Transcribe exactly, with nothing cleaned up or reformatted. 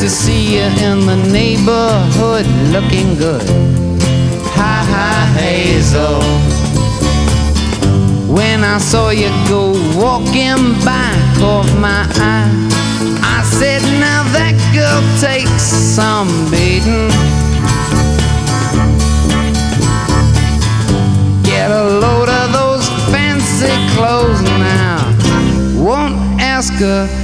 to see you in the neighborhood looking good. Hi, hi, Hazel. When I saw you go walking by, caught my eye. I said, now that girl takes some baiting.